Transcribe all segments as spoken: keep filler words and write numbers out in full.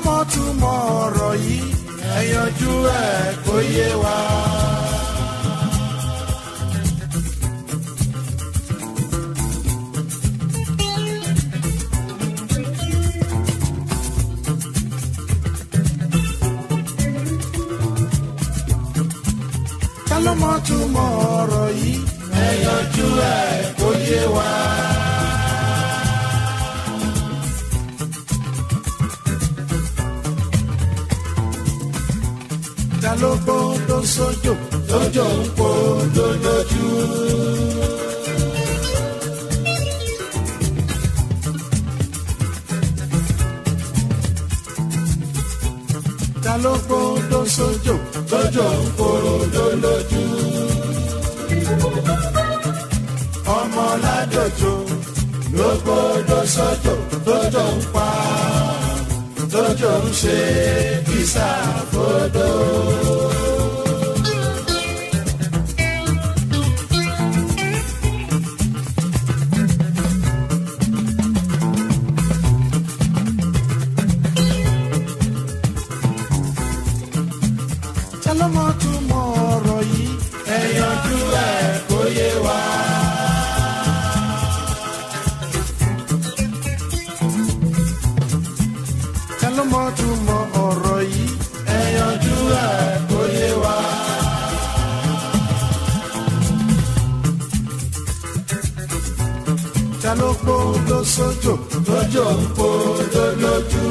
mọ túmọ̀ ọ̀rọ̀ yìí ẹ yanjú ẹ̀ kó yé wa. Ta ló mọ túmọ̀ ọ̀rọ̀ yìí ẹ yanjú ẹ̀ kó yé wa. Ta ló gbódò sójò lójó ń podò lójú. Ta ló gbódò sójò lójó ń podò lójú. Ọmọ ládòjò ló gbódò sójò lójó ń pa lójó ń ṣe kìsà fòdò. Ta ló mọ túmọ̀ ọ̀rọ̀ yìí ẹ yanjú ẹ̀ kó yé wa. Ta ló mọ túmọ̀ ọ̀rọ̀ yìí ẹ yanjú ẹ̀ kó yé wa. Ta ló gbódò sójò lójó ń podò lójú.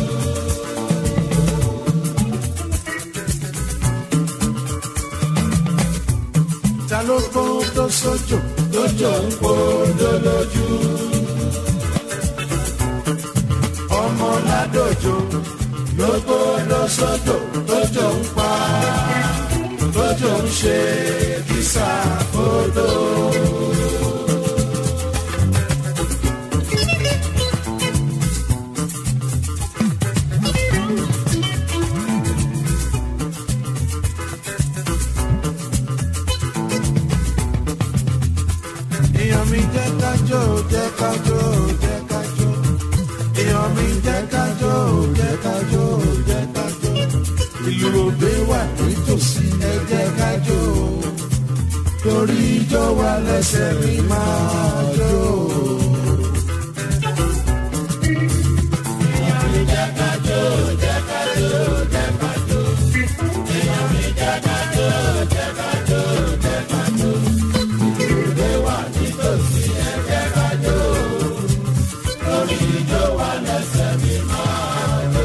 Ta ló gbódò sójò lójó ń podò lójú. Ọmọ ládòjò ló gbódò sójò lójó ń pa lójó ń ṣe kìsà fòdò. Èèyàn mi jẹ́ kájò jẹ́ kájò jẹ́ kájò. Èèyàn mi jẹ́ kájò jẹ́ kájò jẹ́ kájò. Ìlú òbí wà nítòsí ẹ jẹ́ kájò. Torí ijó wa lẹ́sẹ̀ mi máa jó. Èèyàn mi jẹ́ kájò jẹ́ kájò jẹ́ kájò. Èèyàn mi jẹ́ kájò jẹ́ kájò jẹ́ kájò. Ìlú òbí wà nítòsí ẹ jẹ́ kájò. Torí ijó wa lẹ́sẹ̀ mi máa jó.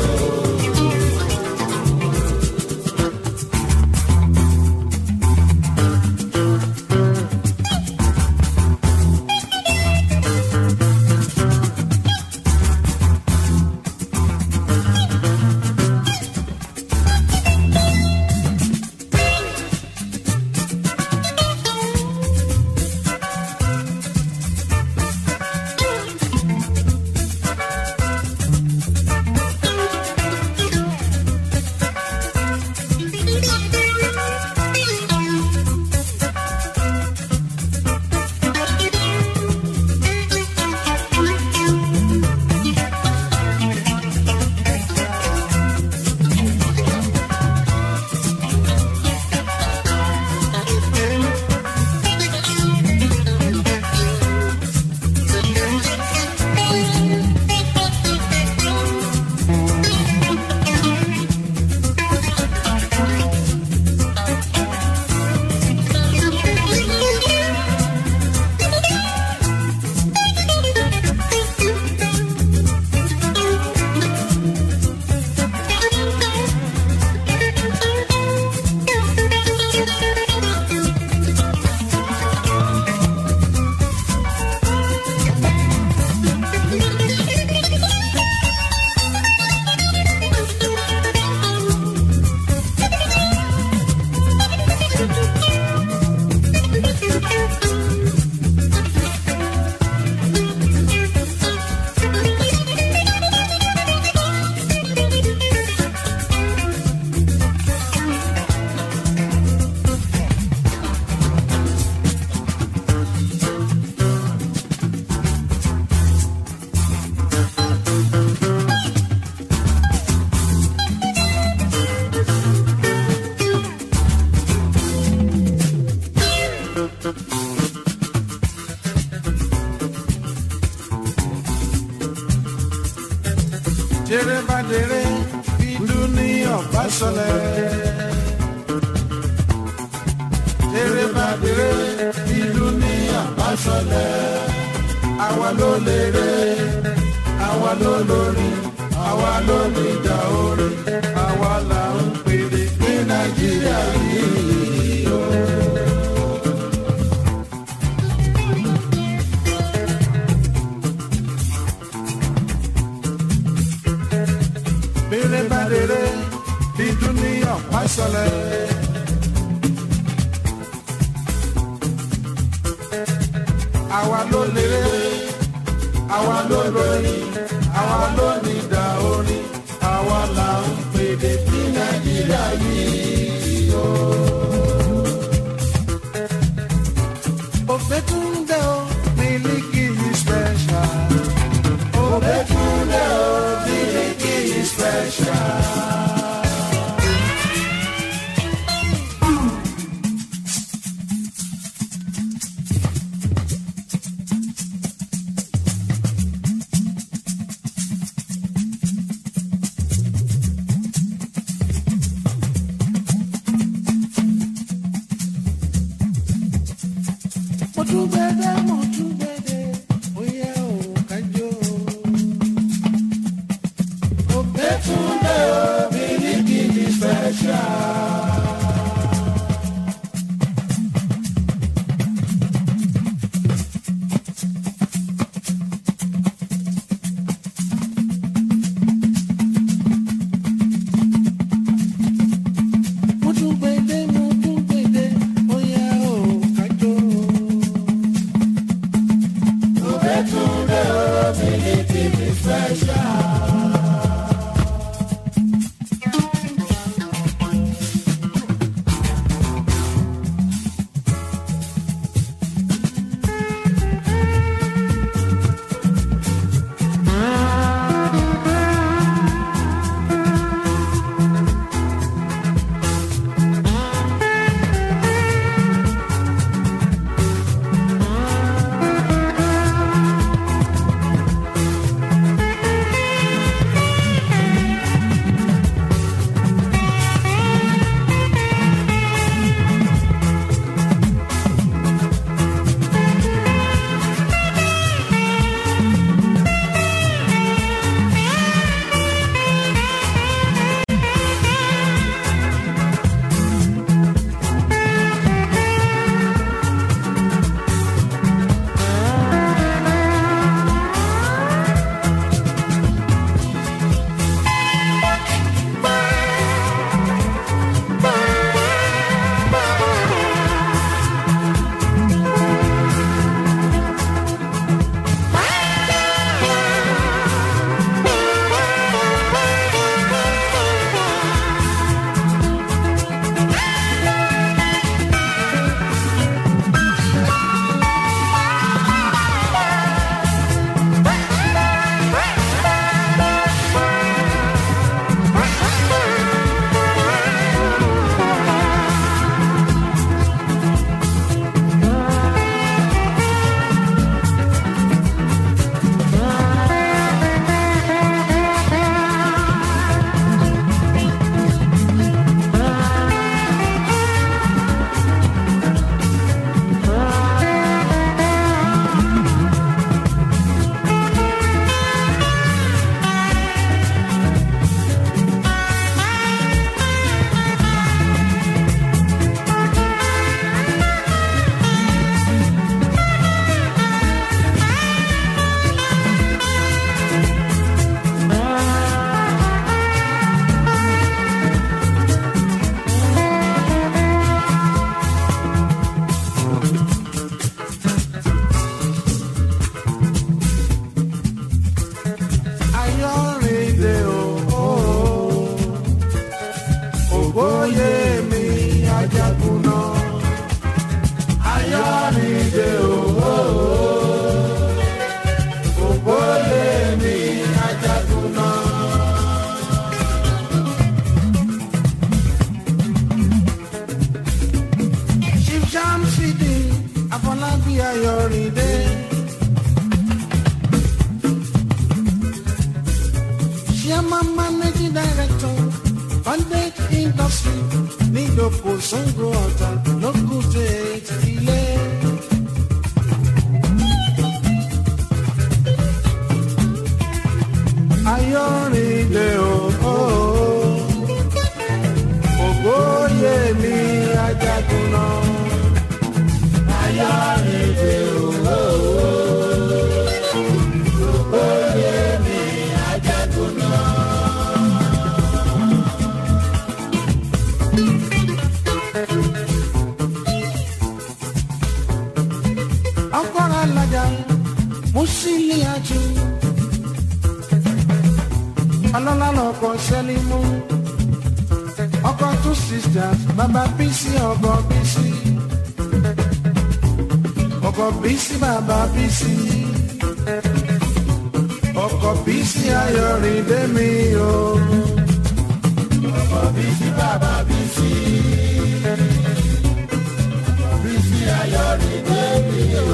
Tere bá dèrè bí dúníyàn bá sọlẹ̀. Tere bá dèrè bí dúníyàn bá sọlẹ̀. Àwa ló lérè, àwa ló lórí, àwa ló ní ìjà orí, àwa là ń pèrè ní Nàìjíríà yìí o. Bèrè bá dèrè bí dúníyàn bá sọlẹ̀. Àwa ló lérè, àwa ló lórí, àwa ló ní ìdá orí, àwa là ń pèdè ní Nàìjíríà yìí o. Òbẹ́túndé o, Miliki is special. Òbẹ́túndé o, Miliki is special. director, Bandage Industry, Nidopo Sango Ọ̀tà, Local State Ilé. Ayọ̀rìndé o, ògbóyè mi ajagun náà. Ayọ̀rìndé o, ògbóyè mi ajagun náà. Ọkọ̀rọ̀ alájà, mo sì lè àjò. Alọ́lá lọ́kọ̀ sẹ́lí mú. Ọkọ̀ two sisters, bàbá Bísí, ọkọ̀ Bísí. Ọkọ̀ Bísí, bàbá Bísí. Ọkọ̀ Bísí Ayọ̀rìndé mi o. Ọkọ̀ Bísí, bàbá Bísí. Ọkọ̀ Bísí Ayọ̀rìndé mi o.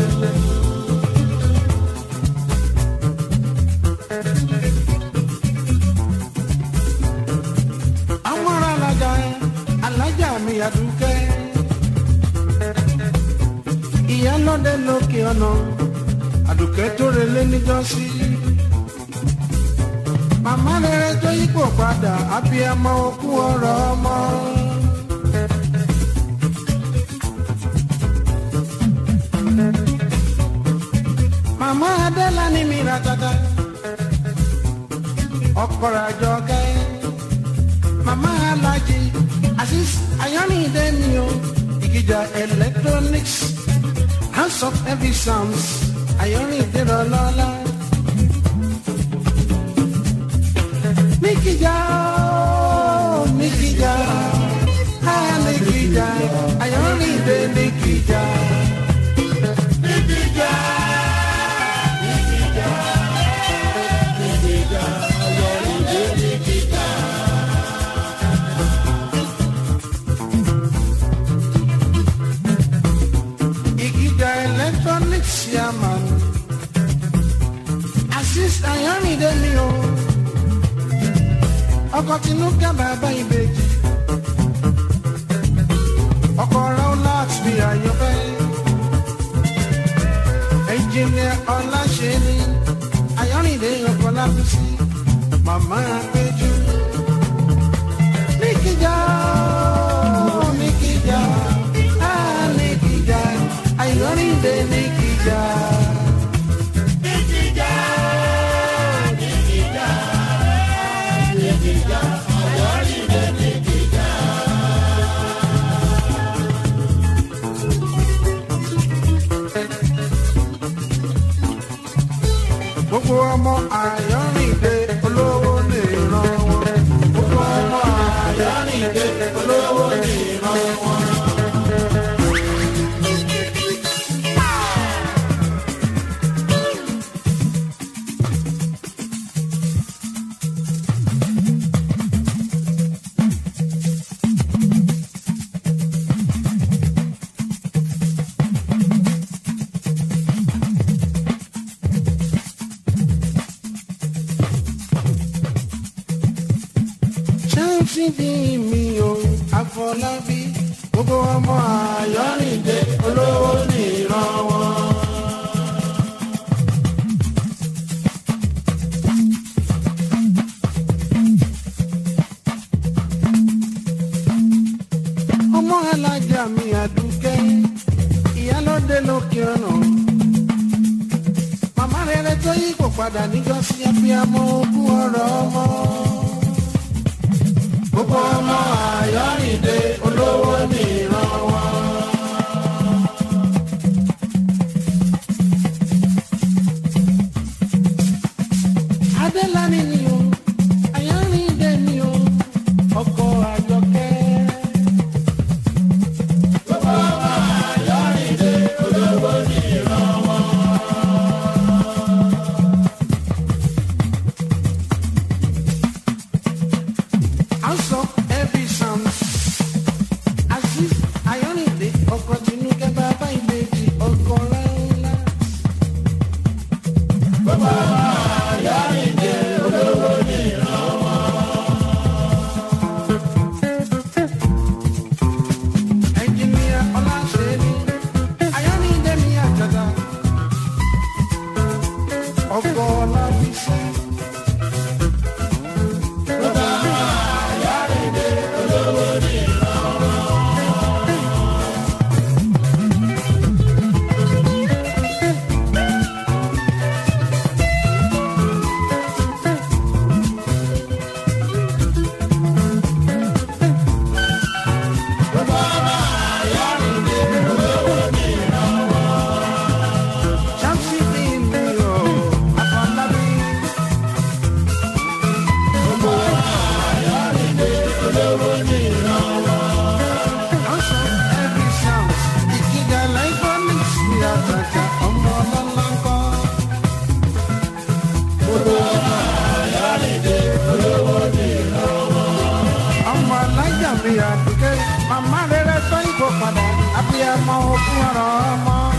Àdùkẹ́ ìyálóde lókè ọ̀nà Àdùkẹ́ tó relé níjọ́sí màmá rere tó yípo padà abiyamọ okú ọ̀rọ̀ ọmọ. Màmá Adélá ní mi ra tata ọkọ̀ ràjọ kẹ́ màmá Alájí Aziz Ayọ̀rìndé mi o, Ìkìjà electronics, house of heavy sounds, Ayọ̀rìndé lọ́lọ́lá. Níkìjà o, Níkìjà, ha Níkìjà, Ayọ̀rìndé Níkìjà. Níkìjà, Níkìjà, Níkìjà, Ayọ̀rìndé Níkìjà. Electronics chairman, Aziz Ayọ̀rìndé mi o, ọkọ̀ Tinúkà bàbá ìbejì, ọkọ̀ Raulat bí Ayọ̀fẹ́, engineer Ọláṣẹ́ni, Ayọ̀rìndé ọkọ̀ Lábísí, màmá Péjú, Níkìjà, Níkìjà, ah Níkìjà. Ayọ̀rìndé Níkìjà. Níkìjà, Níkìjà, Níkìjà, Ayọ̀rìndé Níkìjà. Gbogbo ọmọ Ayọ̀rìndé olówó lè ràn wọ́n. Gbogbo ọmọ Ayọ̀rìndé olówó lè ràn wọ́n. Sídì mi o, Àfọlábí, gbogbo ọmọ Ayọ̀rìndé olówó ní ìran wọn. Ọmọ Alájà mi Àdùkẹ́, ìyálóde lókè ọ̀nà. Màmá rere tó yí kò padà níjọ́sí abiyamọ ogún ọ̀rọ̀ ọmọ. Gbogbo ọmọ Ayọ̀rìndé olówó ní ìran wọn. Adélàní ni o, Ayọ̀rìndé ni o, ọkọ Àjọkẹ́. Gbogbo ọmọ Ayọ̀rìndé olówó ní ìran wọn. House of heavy sounds, Aziz Ayọ̀rìndé, ọkọ Tinúkà bàbá ìbejì, ọkọ Raulat. Gbogbo ọmọ Ayọ̀rìndé olówó ní ìran wọn. iṣẹ́. Bàbá Ayárìndé olówó ní ìrànwọ́. Mama rere tó ìbò padà, àbí ẹ mọ òkú ọ̀rọ̀ ọmọ.